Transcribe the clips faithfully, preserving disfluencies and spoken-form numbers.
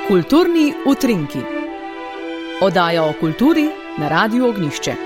Kulturni utrinki. Oddaja o kulturi na Radiu Ognjišče.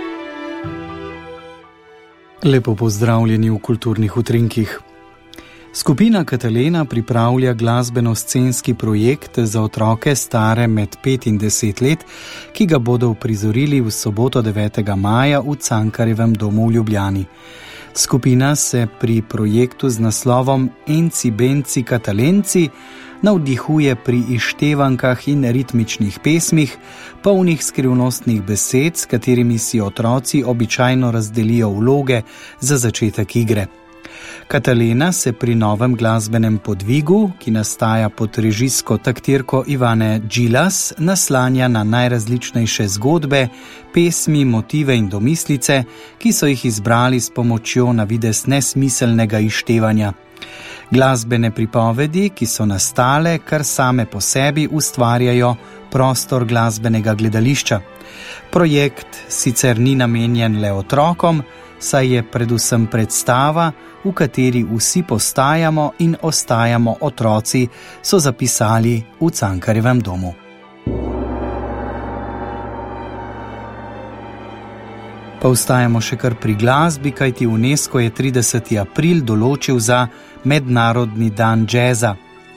Lepo pozdravljeni v Kulturnih utrinkih. Skupina Katalena pripravlja glasbeno-scenski projekt za otroke stare med pet in deset let, ki ga bodo uprizorili v soboto devetega maja v Cankarjevem domu v Ljubljani. Skupina se pri projektu z naslovom Enci Benci Katalenci navdihuje pri izštevankah in ritmičnih pesmih, polnih skrivnostnih besed, s katerimi si otroci običajno razdelijo vloge za začetek igre. Katalena se pri novem glasbenem podvigu, ki nastaja pod režijsko taktirko Ivane Džilas, naslanja na najrazličnejše zgodbe, pesmi, motive in domislice, ki so jih izbrali s pomočjo na videz nesmiselnega izštevanja. Glasbene pripovedi, ki so nastale, kar same po sebi ustvarjajo prostor glasbenega gledališča. Projekt sicer ni namenjen le otrokom, saj je predvsem predstava, v kateri vsi postajamo in ostajamo otroci, so zapisali v Cankarjevem domu. Pa ostajamo še kar pri glasbi, kajti UNESCO je trideseti april določil za Mednarodni dan džeza.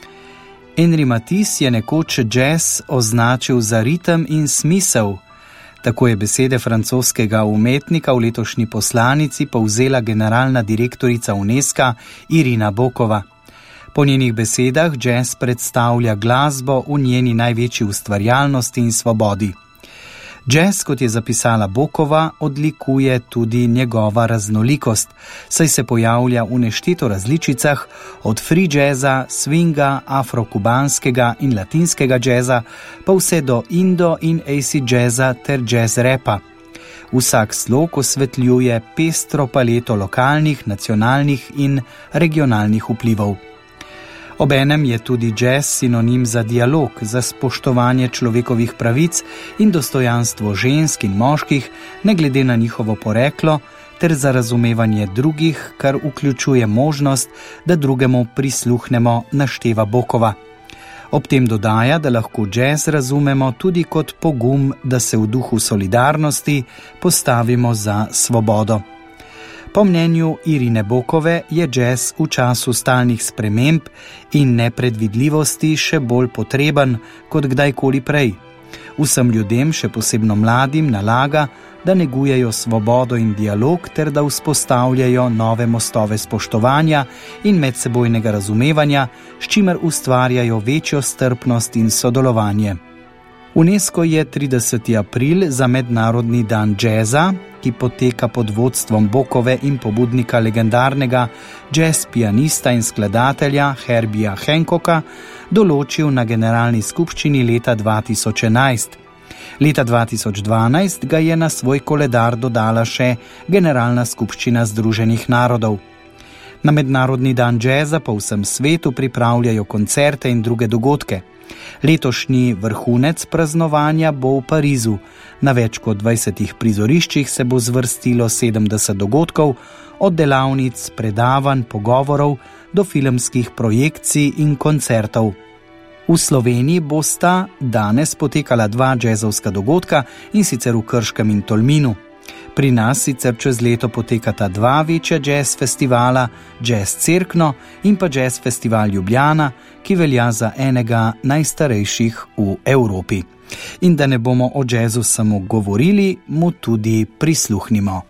Henri Matisse je nekoč džez označil za ritem in smisel. Tako je besede francoskega umetnika v letošnji poslanici povzela generalna direktorica UNESCO Irina Bokova. Po njenih besedah džez predstavlja glasbo v njeni največji ustvarjalnosti in svobodi. Džez, kot je zapisala Bokova, odlikuje tudi njegova raznolikost, saj se pojavlja v nešteto različicah od free džeza, swinga, afrokubanskega in latinskega džeza, pa vse do indo in acid džeza ter džez repa. Vsak slog osvetljuje pestro paleto lokalnih, nacionalnih in regionalnih vplivov. Obenem je tudi džez sinonim za dialog, za spoštovanje človekovih pravic in dostojanstvo žensk in moških, ne glede na njihovo poreklo, ter za razumevanje drugih, kar vključuje možnost, da drugemu prisluhnemo, našteva Bokova. Ob tem dodaja, da lahko džez razumemo tudi kot pogum, da se v duhu solidarnosti postavimo za svobodo. Po mnenju Irine Bokove je džez v času stalnih sprememb in nepredvidljivosti še bolj potreben kot kdajkoli prej. Vsem ljudem, še posebno mladim, nalaga, da negujejo svobodo in dialog ter da vzpostavljajo nove mostove spoštovanja in medsebojnega razumevanja, s čimer ustvarjajo večjo strpnost in sodelovanje. UNESCO je trideseti april za Mednarodni dan džeza, ki poteka pod vodstvom Bokove in pobudnika legendarnega džez pianista in skladatelja Herbija Hancocka, določil na generalni skupščini leta dva tisoč enajst. Leta dva tisoč dvanajst ga je na svoj koledar dodala še Generalna skupščina Združenih narodov. Na Mednarodni dan džeza po vsem svetu pripravljajo koncerte in druge dogodke. Letošnji vrhunec praznovanja bo v Parizu. Na več kot dvajsetih prizoriščih se bo zvrstilo sedemdeset dogodkov, od delavnic, predavanj, pogovorov do filmskih projekcij in koncertov. V Sloveniji bosta danes potekala dva džezovska dogodka, in sicer v Krškem in Tolminu. Pri nas sicer čez leto potekata dva večja džez festivala, Džez Cerkno in pa Džez festival Ljubljana, ki velja za enega najstarejših v Evropi. In da ne bomo o džezu samo govorili, mu tudi prisluhnimo.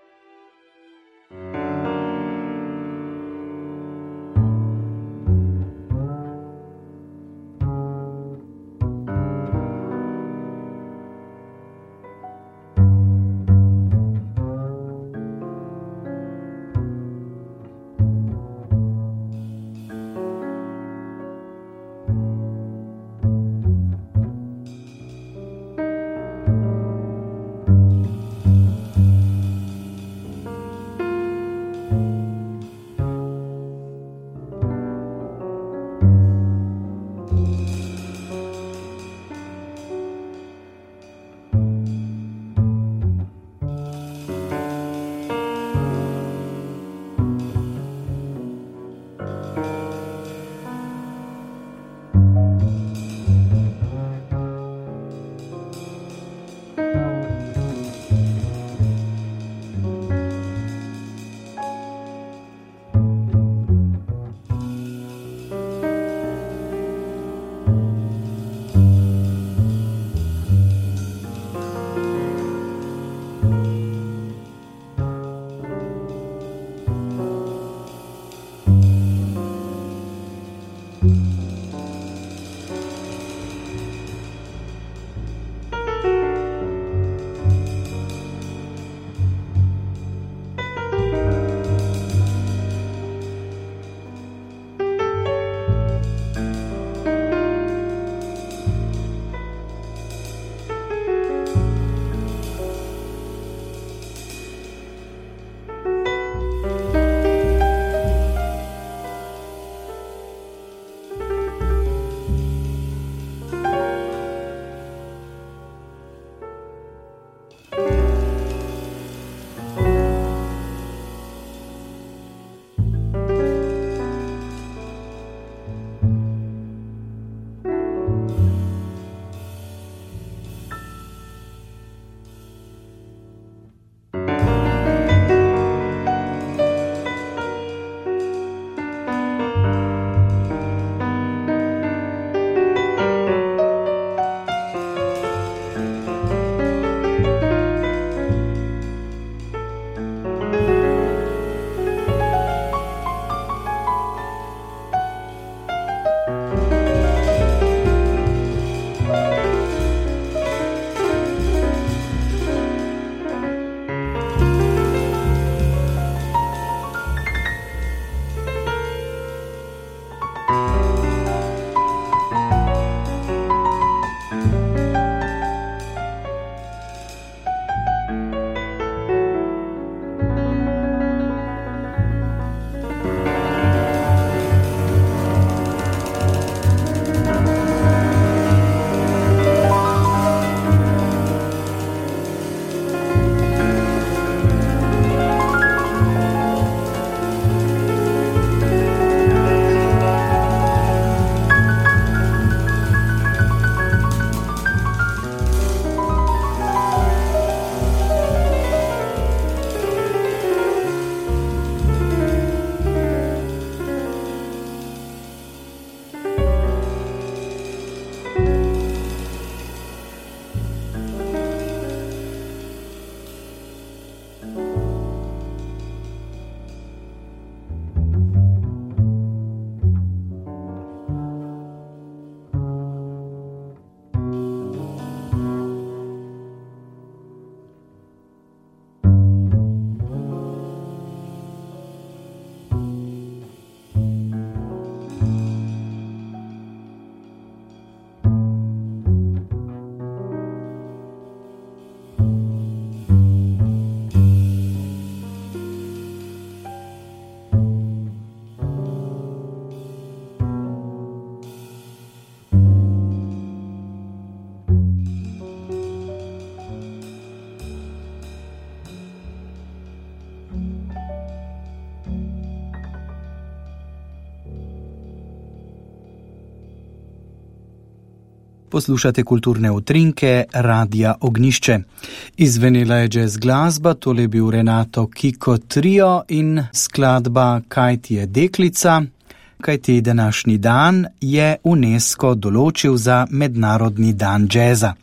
Poslušate kulturne utrinke Radia Ognjišče. Izvenela je jazz glasba, tole je bil Renato Kiko Trio in skladba Kaj ti je deklica, kajti današnji dan je UNESCO določil za Mednarodni dan džeza.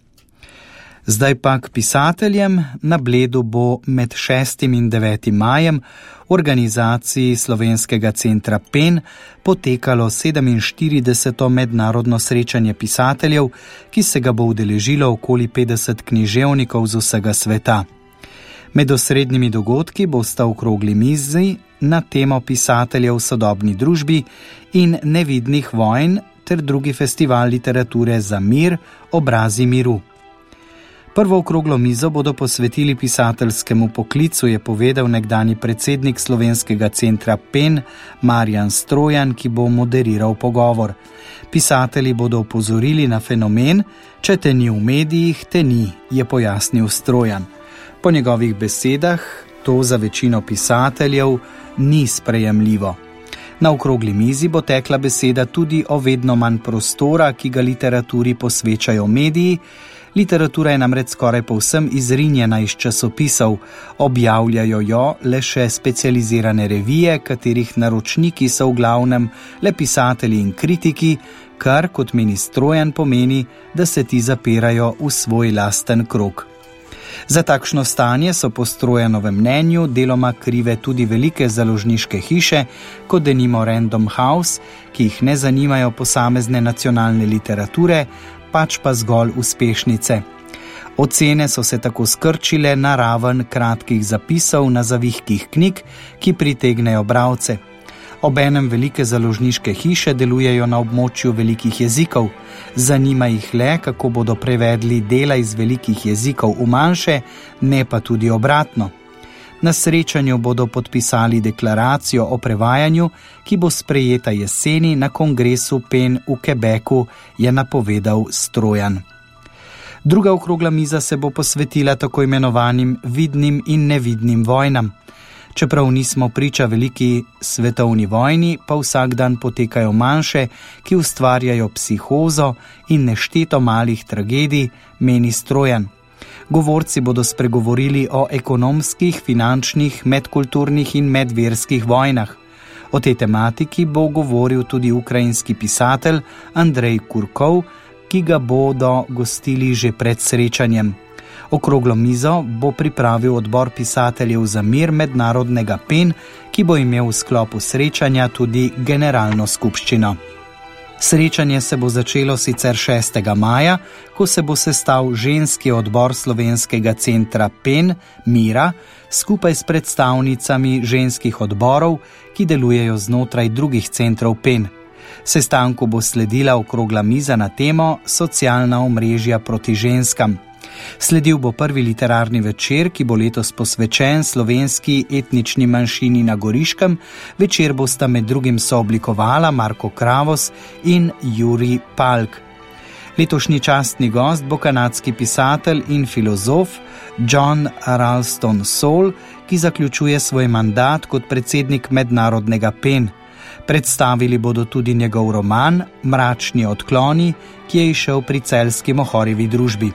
Zdaj pa k pisateljem. Na Bledu bo med šestim in devetim majem v organizaciji Slovenskega centra Pen potekalo sedeminštirideseto mednarodno srečanje pisateljev, ki se ga bo udeležilo okoli petdeset književnikov z vsega sveta. Med osrednjimi dogodki bosta okrogli mizi na temo pisateljev v sodobni družbi in nevidnih vojn ter drugi festival literature za mir, obrazi miru. Prvo okroglo mizo bodo posvetili pisateljskemu poklicu, je povedal nekdanji predsednik Slovenskega centra Pen Marjan Strojan, ki bo moderiral pogovor. Pisatelji bodo opozorili na fenomen, če te ni v medijih, te ni, je pojasnil Strojan. Po njegovih besedah to za večino pisateljev ni sprejemljivo. Na okrogli mizi bo tekla beseda tudi o vedno manj prostora, ki ga literaturi posvečajo mediji. Literatura je namreč skoraj povsem izrinjena iz časopisov, objavljajo jo le še specializirane revije, katerih naročniki so v glavnem le pisatelji in kritiki, kar, kot meni Strojan, pomeni, da se ti zapirajo v svoj lasten krog. Za takšno stanje so po Strojanovem mnenju deloma krive tudi velike založniške hiše, kot denimo Random House, ki jih ne zanimajo posamezne nacionalne literature, pač pa zgolj uspešnice. Ocene so se tako skrčile na raven kratkih zapisov na zavihkih knjig, ki pritegnejo bralce. Obenem velike založniške hiše delujejo na območju velikih jezikov. Zanima jih le, kako bodo prevedli dela iz velikih jezikov v manjše, ne pa tudi obratno. Na srečanju bodo podpisali deklaracijo o prevajanju, ki bo sprejeta jeseni na kongresu Pen v Quebecu, je napovedal Strojan. Druga okrogla miza se bo posvetila tako imenovanim vidnim in nevidnim vojnam. Čeprav nismo priča veliki svetovni vojni, pa vsak dan potekajo manjše, ki ustvarjajo psihozo in nešteto malih tragedij, meni Strojan. Govorci bodo spregovorili o ekonomskih, finančnih, medkulturnih in medverskih vojnah. O tej tematiki bo govoril tudi ukrajinski pisatelj Andrej Kurkov, ki ga bodo gostili že pred srečanjem. Okroglo mizo bo pripravil odbor pisateljev za mir Mednarodnega Pen, ki bo imel v sklopu srečanja tudi generalno skupščino. Srečanje se bo začelo sicer šestega maja, ko se bo sestal ženski odbor Slovenskega centra Pen Mira skupaj s predstavnicami ženskih odborov, ki delujejo znotraj drugih centrov Pen. Sestanku bo sledila okrogla miza na temo Socialna omrežja proti ženskam. Sledil bo prvi literarni večer, ki bo letos posvečen slovenski etnični manjšini na Goriškem. Večer bosta med drugim sooblikovala Marko Kravos in Jurij Palk. Letošnji častni gost bo kanadski pisatelj in filozof John Ralston Saul, ki zaključuje svoj mandat kot predsednik Mednarodnega Pen. Predstavili bodo tudi njegov roman Mračni odkloni, ki je izšel pri celjski Mohorjevi družbi.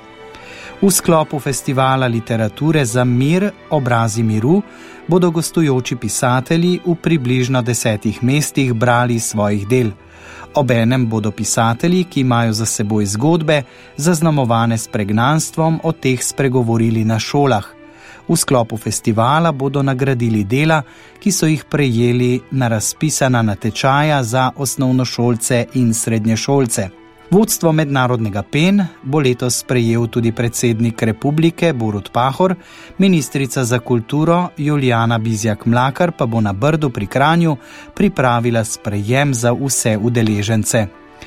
V sklopu festivala literature za mir, obrazi miru, bodo gostujoči pisatelji v približno desetih mestih brali svojih del. Obenem bodo pisatelji, ki imajo za seboj zgodbe, zaznamovane s pregnanstvom, o teh spregovorili na šolah. V sklopu festivala bodo nagradili dela, ki so jih prejeli na razpisana natečaja za osnovnošolce in srednješolce. Vodstvo Mednarodnega Pen bo letos sprejel tudi predsednik republike Borut Pahor, ministrica za kulturo Julijana Bizjak-Mlakar pa bo na Brdu pri Kranju pripravila sprejem za vse udeležence.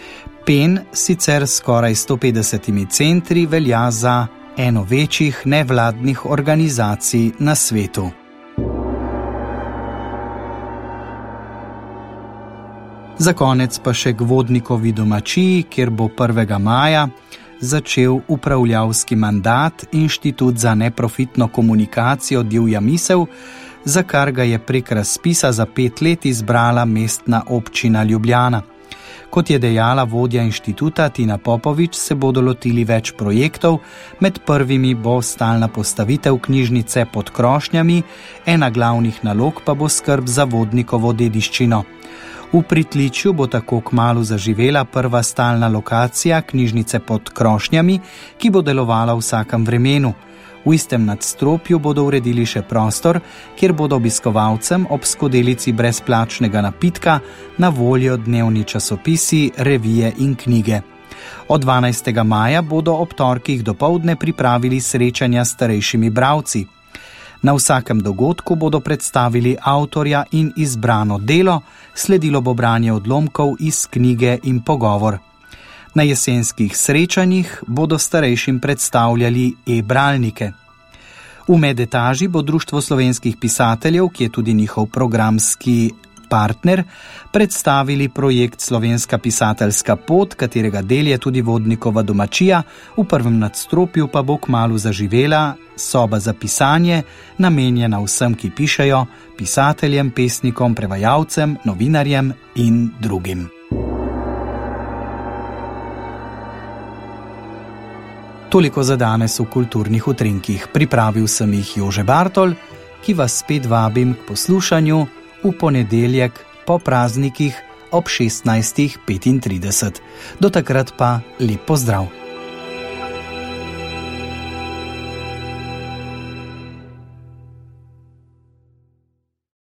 Pen sicer skoraj sto petdesetimi centri velja za eno večjih nevladnih organizacij na svetu. Za konec pa še k Vodnikovi domačiji, kjer bo prvega maja začel upravljavski mandat Inštitut za neprofitno komunikacijo Divja misel, za kar ga je prek razpisa za pet let izbrala mestna občina Ljubljana. Kot je dejala vodja inštituta Tina Popovič, se bodo lotili več projektov, med prvimi bo stalna postavitev knjižnice pod krošnjami, ena glavnih nalog pa bo skrb za vodnikovo dediščino. V Pritličju bo tako kmalu zaživela prva stalna lokacija knjižnice pod krošnjami, ki bo delovala v vsakem vremenu. V istem nadstropju bodo uredili še prostor, kjer bodo obiskovalcem ob skodelici brezplačnega napitka na voljo dnevni časopisi, revije in knjige. Od dvanajstega maja bodo ob torkih dopoldne pripravili srečanja s starejšimi bralci. Na vsakem dogodku bodo predstavili avtorja in izbrano delo, sledilo bo branje odlomkov iz knjige in pogovor. Na jesenskih srečanjih bodo starejšim predstavljali e-bralnike. V medetaži bo Društvo slovenskih pisateljev, ki je tudi njihov programski partner, predstavili projekt Slovenska pisateljska pot, katerega del je tudi vodnikova domačija, v prvem nadstropju pa bo kmalu zaživela soba za pisanje, namenjena vsem, ki pišejo, pisateljem, pesnikom, prevajalcem, novinarjem in drugim. Toliko za danes v kulturnih utrinkih. Pripravil sem jih Jože Bartol, ki vas spet vabim k poslušanju v ponedeljek po praznikih ob šestnajstih petintrideset. Do takrat pa lep pozdrav!